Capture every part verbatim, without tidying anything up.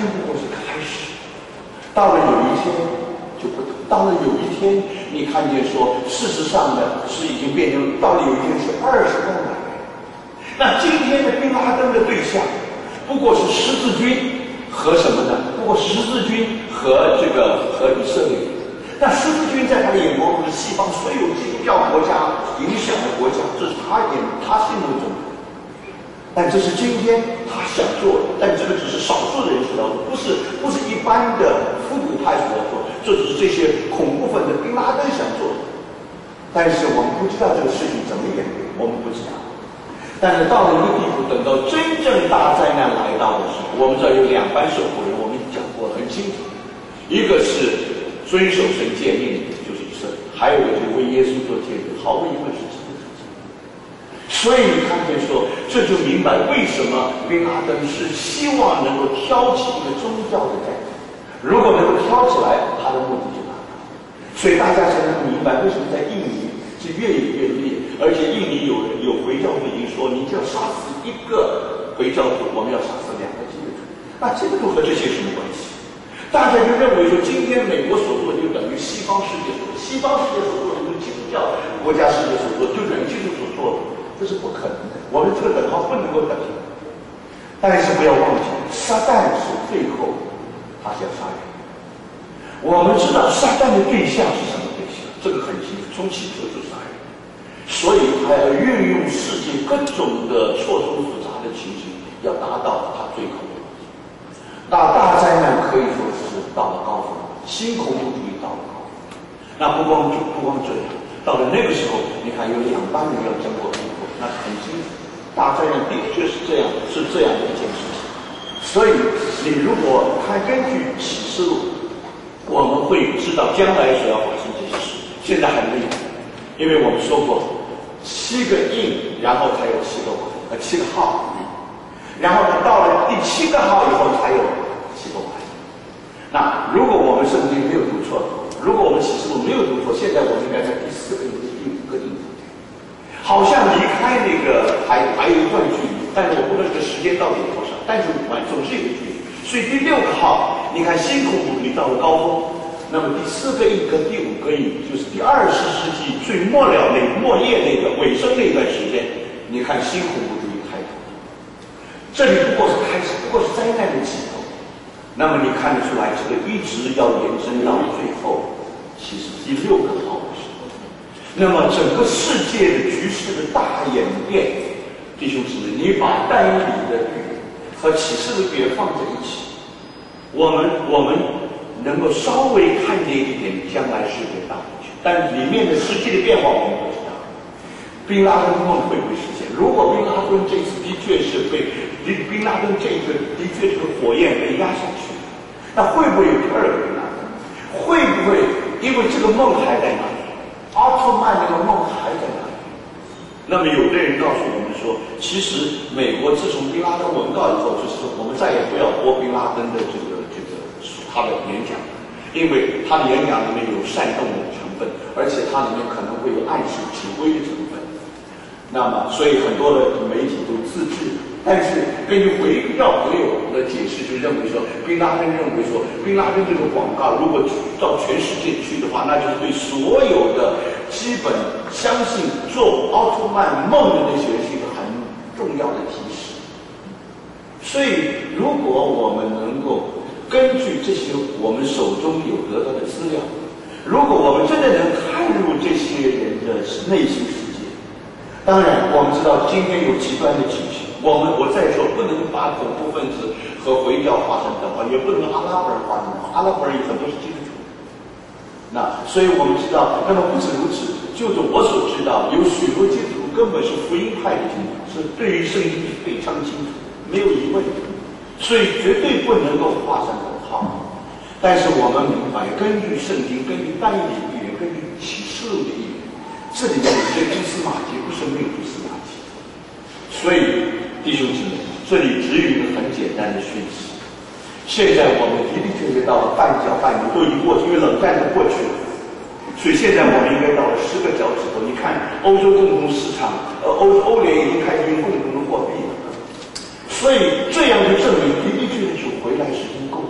不过是开始。到了有一天就不同，到了有一天，你看见说，事实上呢是已经变成，到了有一天是二十万人。那今天的宾拉登的对象，不过是十字军和什么呢？不过十字军和这个和以色列。那十字军在他的眼光中是西方所有基督教国家影响的国家，这是他眼他心目中的。但这是今天他想做的，但这个只是少数的人所要做，不是不是一般的复古派所要做，这只是这些恐怖分子宾拉登想做的。但是我们不知道这个事情怎么演变，我们不知道。但是到了一个地步，等到真正大灾难来到的时候，我们知道有两班守护人，我们讲过很清楚，一个是遵守神诫命的，就是以色列；还有一个就是为耶稣做见证，毫无疑问是基督徒。所以你看见说，这就明白为什么宾拉登是希望能够挑起一个宗教的战争，如果能够挑起来，他的目的就达到。所以大家才能明白为什么在印尼是越演越烈，而且印尼有人有回教徒已经说，你就要杀死一个回教徒，我们要杀死两个基督徒。那基督徒和这些什么关系？大家就认为说，今天美国所做的就等于西方世界所做，西方世界所做的就是基督教国家世界所做，就等于基督所做的，这是不可能的。我们这个等号不能够等。但是不要忘记，撒旦是最后他想杀人。我们知道撒旦的对象是什么对象，这个很清楚，从起初就杀人，所以他要运用世界各种的错综复杂的情形，要达到他最后的目的。那大灾难可以说是到了高峰，新恐怖主义到了高峰。那不光不光这样，到了那个时候，你看有两帮人要争过中国，那很清楚，大灾难的确是这样，是这样的一件事情。所以你如果看根据启示录，我们会知道将来所要发生这些事。现在还没有，因为我们说过七个印，然后才有七个王，呃七个号，然后呢到了第七个号以后才有七个王。那如果我们圣经没有读错，如果我们启示录没有读错，现在我们应该在第四个印、第五个印，好像离开那个还还有一段距离，但是我不知道这个时间到底有多少，但是完总是有距离。所以第六个号，你看新恐怖主义到了高峰，那么第四个印跟第五个印，就是第二十世纪最末了那末叶那个尾声那段时间，你看新恐怖主义开头，这里不过是开始，不过是灾难的起头。那么你看得出来，这个一直要延伸到最后，其实第六个号的时候，那么整个世界的局势的大演变，弟兄姊妹，你把但以理的预言和启示的预言放在一起，我们我们能够稍微看见一点将来世界大局，但里面的实际的变化我们不知道。宾拉登梦会不会实现？如果宾拉登这次的确是被宾拉登这个的确这个火焰被压下去，那会不会有第二个宾拉登？会不会因为这个梦还在那里，奥特曼那个梦还在那里？那么有的人告诉我们说，其实美国自从宾拉登文告以后，就是说我们再也不要播宾拉登的这个这个他的演讲，因为他的演讲里面有煽动的成分，而且它里面可能会有暗示指挥的成分。那么，所以很多的媒体都自制。但是根据回教朋友的解释，就认为说，宾拉登认为说，宾拉登这个广告如果到全世界去的话，那就是对所有的基本相信做奥特曼梦的那些人是一个很重要的提示。所以，如果我们能够根据这些我们手中有得到的资料，如果我们真的能看入这些人的内心世界，当然我们知道今天有极端的情绪。我们我再说，不能把恐怖分子和回教划成等号，也不能阿拉伯人划成等号。阿拉伯人有很多是基督徒。那所以我们知道，那么不止如此，就是我所知道，有许多基督徒根本是福音派的基督徒，是对于圣经是非常清楚，没有疑问的，所以绝对不能够划上等号。但是我们明白，根据圣经，根据但以理预言，根据启示录的预言，这里面有些蛛丝马迹，不是没有蛛丝马迹。所以弟兄姊妹，这里只有一个很简单的讯息。现在我们的的确确到了半脚半牛，都已经过去，因为冷战都过去了。所以现在我们应该到了十个脚趾头。你看，欧洲共同市场，呃，欧欧联已经开始用共同的货币了。所以这样就证明的的确确主回来是因公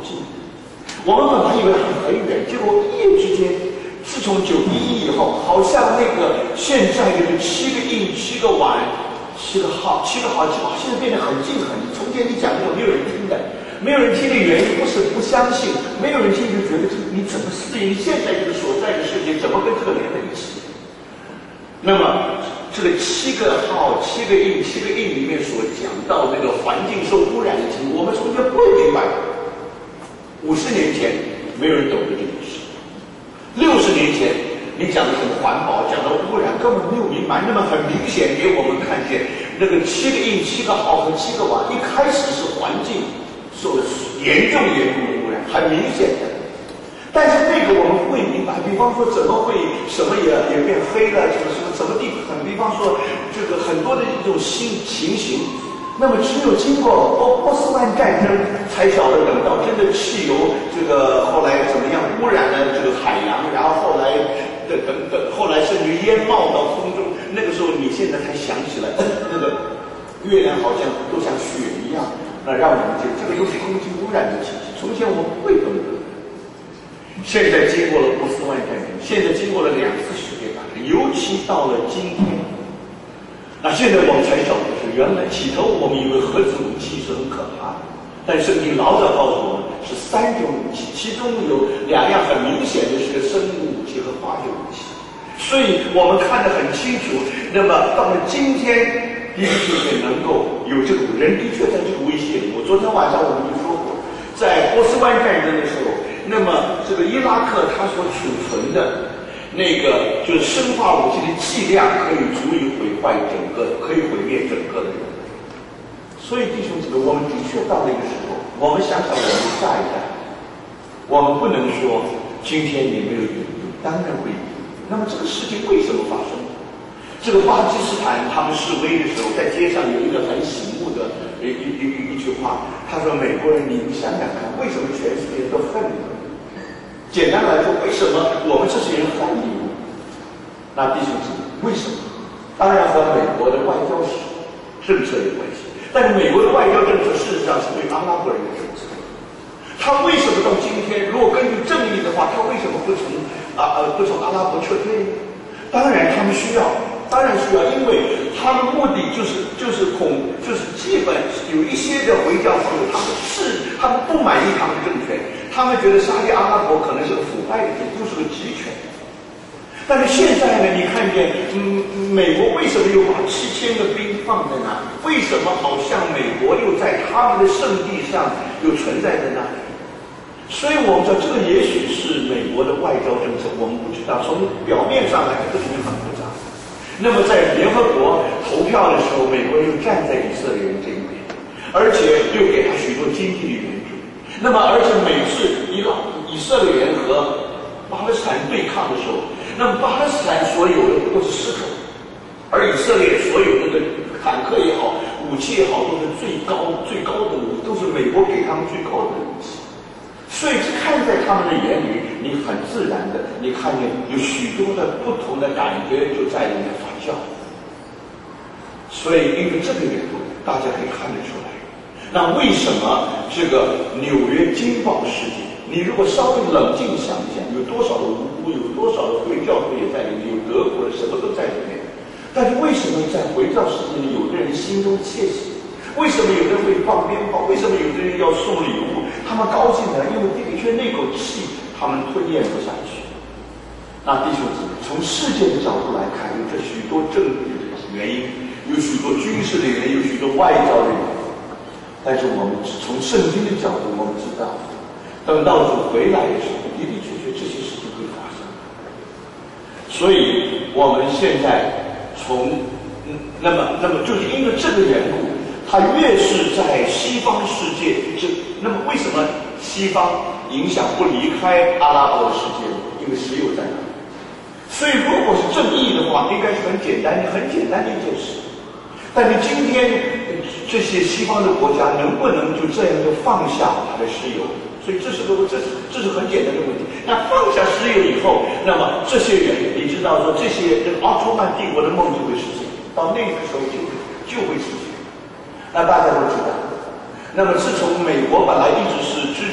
近。我们本来以为很远，结果一夜之间，自从九一一以后，好像那个现在的这七个印、七个碗、七个号、七个号、七个号，现在变得很近很近。从前你讲这个没有人听的，没有人听的原因不是不相信，没有人听就觉得这个你怎么适应？你现在这个所在的世界怎么跟这个连在一起？那么这个七个号、七个印、七个印里面所讲到那个环境受污染的情况，我们从前不会明白。五十年前没有人懂得这件事，六十年前你讲的什么环保，讲的污染，根本没有明白。那么很明显给我们看见，那个七个印、七个号和七个瓦，一开始是环境受了严重严重的污染，很明显的。但是那个我们不会明白，比方说怎么会什么也也变黑了，什么什么什么地方，比方说这个很多的一种新情形。那么只有经过波波斯湾战争，才晓得等到真的汽油这个后来怎么样污染了这个海洋，然后后来的等等，后来甚至烟冒到空中，那个时候你现在才想起来，那个月亮好像都像雪一样，那让我们觉得这个又是空气污染的情形。从前我们不会懂得，现在经过了波斯湾战争，现在经过了两次世界大战，尤其到了今天。那现在我们才晓得是，原来起头我们以为核子武器是很可怕的，但圣经老早告诉我们是三种武器，其中有两样很明显的是生物武器和化学武器，所以我们看得很清楚。那么到了今天，的确能够有这个人的确在这个威胁里。我昨天晚上我们就说过，在波斯湾战争的时候，那么这个伊拉克它所储存的那个就是生化武器的剂量可以足以毁坏整个，可以毁灭整个的人。所以弟兄姊妹，我们的确到那个时候，我们想想我们下一代，我们不能说今天也没有引诱，当然会引诱。那么这个事情为什么发生？这个巴基斯坦他们示威的时候，在街上有一个很醒目的一一一一句话，他说：“美国人，你们想想看，为什么全世界都恨你们？简单来说，为什么我们这些人恨你们？那弟兄姊妹，为什么？当然和美国的外交史政策有关系。但是美国的外交政策事实上是对阿拉伯人的政策。他为什么到今天，如果根据正义的话，他为什么不从啊呃不从阿拉伯撤退？当然他们需要。”当然需要，因为他们目的就是就是恐就是基本有一些的回教朋友，他们是他们不满意他们的政权，他们觉得沙特阿拉伯可能是个腐败的政府，就是个集权。但是现在呢，你看见，嗯，美国为什么又把七千个兵放在那？为什么好像美国又在他们的圣地上又存在在那里？所以我们知道，这个也许是美国的外交政策，我们不知道。从表面上来看，这里面很复杂。那么在联合国投票的时候，美国又站在以色列人这一边，而且又给他许多经济的援助。那么，而且每次伊朗、以色列人和巴勒斯坦对抗的时候，那么巴勒斯坦所有的都是石头，而以色列所有的坦克也好、武器也好，都是最高最高的武器，都是美国给他们最高的武器。所以看在他们的眼里，你很自然的，你看见有许多的不同的感觉就在里面发酵。所以因为这个缘故，大家可以看得出来，那为什么这个纽约惊爆事件，你如果稍微冷静想一想，有多少的无辜，有多少的回教徒也在里面，有德国的，什么都在里面。但是为什么在回教事件里，有的人心中窃喜？为什么有的人会放鞭炮？为什么有的人要送礼物？他们高兴了，因为的确那口气他们吞咽不下去。那弟兄姊妹，从世界的角度来看，有这许多政治的原因，有许多军事的原因，有许多外交的原因。但是我们从圣经的角度，我们知道，等到主回来的时候，的的确确这些事情会发生。所以我们现在从嗯，那么那么就是因为这个缘故。它越是在西方世界，就那么为什么西方影响不离开阿拉伯的世界呢？因为石油在那里。所以如果是正义的话，应该是很简单的、很简单的一件事。但是今天这些西方的国家能不能就这样就放下它的石油？所以这是个这是这是很简单的问题。那放下石油以后，那么这些人，你知道说这些这个奥斯曼帝国的梦就会实现，到那个时候就会就会实现。那大家都知道，那么自从美国本来一直是支持以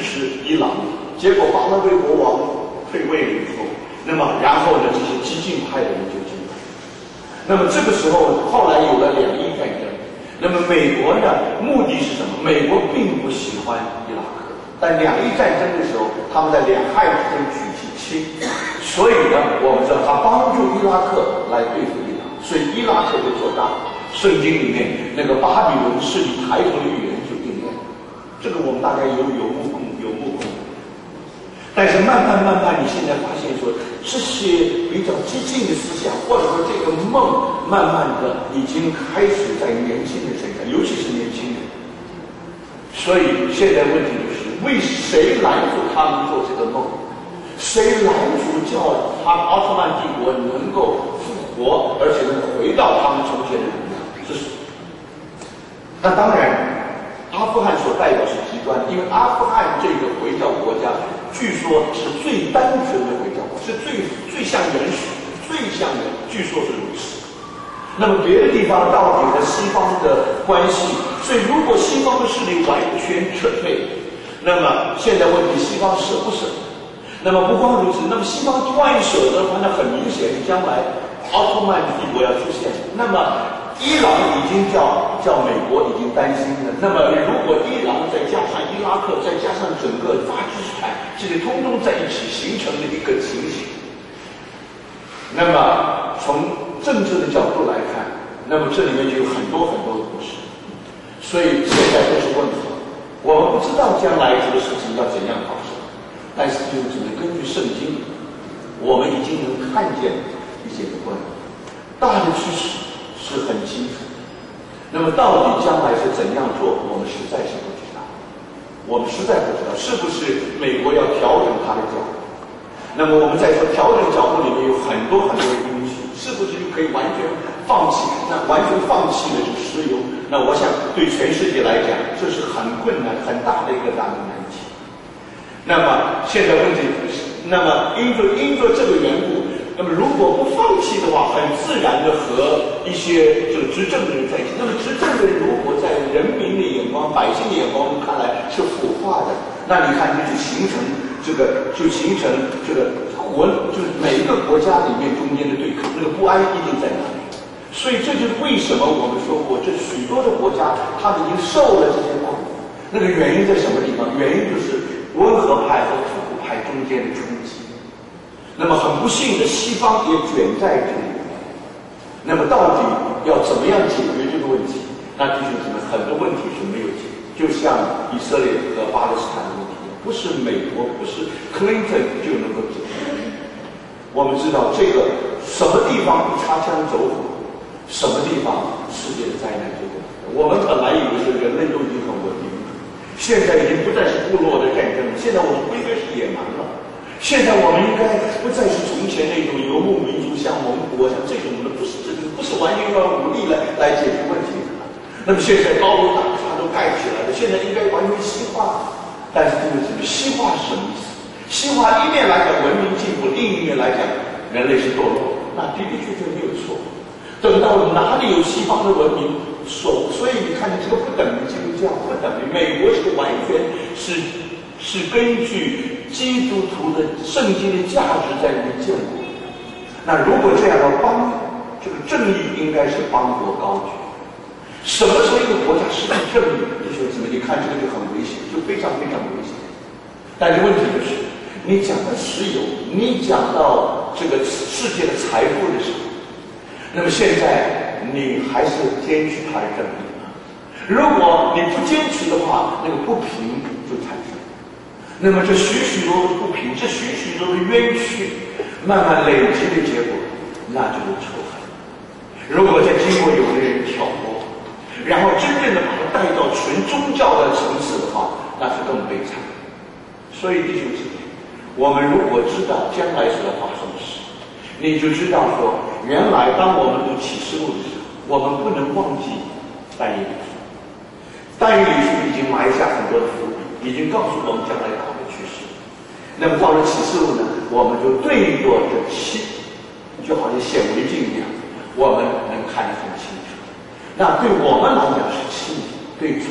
伊朗，结果巴拉圭国王退位了以后，那么然后呢，这些激进派的人就进来。那么这个时候，后来有了两伊战争。那么美国呢，目的是什么？美国并不喜欢伊拉克，但两伊战争的时候，他们在两害之间举起旗，所以呢，我们知道他帮助伊拉克来对付伊朗，所以伊拉克就做大。圣经里面那个巴比伦势力抬头的预言就应验了，这个我们大概有有目共有目共睹。但是慢慢慢慢，你现在发现说，这些比较激进的思想，或者说这个梦，慢慢的已经开始在年轻人身上，尤其是年轻人。所以现在问题就是，为谁拦住他们做这个梦？谁拦住叫他奥特曼帝国能够复活，而且能回到他们从前的荣耀？这是。那当然，阿富汗所代表是极端，因为阿富汗这个回教国家，据说是最单纯的回教国，是最最像原始，最像的，据说是如此。那么别的地方到底和西方的关系，所以如果西方的势力完全撤退，那么现在问题西方舍不舍？那么不光如此，那么西方万一舍得的话，那很明显将来奥特曼帝国要出现，那么伊朗已经叫叫美国已经担心了。那么如果伊朗再加上伊拉克，再加上整个巴基斯坦，这些通通在一起形成了一个情形。那么从政治的角度来看，那么这里面就有很多很多的故事。所以现在都是问题，我们不知道将来这个事情要怎样发生，但是就只能根据圣经，我们已经能看见一些的关系，大的趋势是很清楚。那么到底将来是怎样做，我们实在是不知道。我们实在不知道是不是美国要调整它的角度。那么我们在说调整角度里面有很多很多的因素，是不是就可以完全放弃？那完全放弃了这个石油，那我想对全世界来讲，这是很困难、很大的一个大的难题。那么现在问题是，那么因着因着这个缘故，那么如果不放弃的话，很自然的和一些这个执政的人在一起。那么执政的人如果在人民的眼光、百姓的眼光中看来是腐化的，那你看这就形成这个就形成这个国，就是每一个国家里面中间的对抗，那个不安一定在哪里。所以这就是为什么我们说过，这许多的国家他们已经受了这些苦。那个原因在什么地方？原因就是温和派和土库派中间的冲击。那么很不幸的，西方也卷在这里面。那么到底要怎么样解决这个问题？那弟兄姊妹，很多问题是没有解决，就像以色列和巴勒斯坦的问题，不是美国，不是克林顿就能够解决。我们知道这个什么地方一擦枪走火，什么地方世界的灾难就会来。我们本来以为是人类都已经很文明了，现在已经不再是部落的战争，现在我们不应该是野蛮了。现在我们应该不再是从前那种游牧民族，像蒙古像这种的，不是这个不是完全用武力来来解决问题的。那么现在高楼大厦都盖起来了，现在应该完全西化。但是这个这个西化是什么意思？西化一面来讲文明进步，另一面来讲人类是堕落，那的的确确没有错。等到哪里有西方的文明，所所以你看这个不等于基督教，不等于美国是完全是是根据基督徒的圣经的价值在里面建国。那如果这样的帮这个正义应该是邦国高举。什么时候一个国家失去正义，弟兄姊妹，你看这个就很危险，就非常非常危险。但是问题就是，你讲到石油，你讲到这个世界的财富的时候，那么现在你还是坚持它的正义吗？如果你不坚持的话，那个不平就产生。那么这许许多多不平，这许许多多冤屈，慢慢累积的结果，那就是仇恨。如果再经过有的人挑拨，然后真正的把它带到纯宗教的层次的话，那是更悲惨。所以弟兄姊妹，我们如果知道将来所要发生的事，你就知道说，原来当我们读启示录的时候，我们不能忘记但以理书。但以理书已经埋下很多的伏笔，已经告诉我们将来大的趋势。那么到了启示录呢，我们就对着这七，就好像显微镜一样，我们能看得很清楚。那对我们来讲是七，对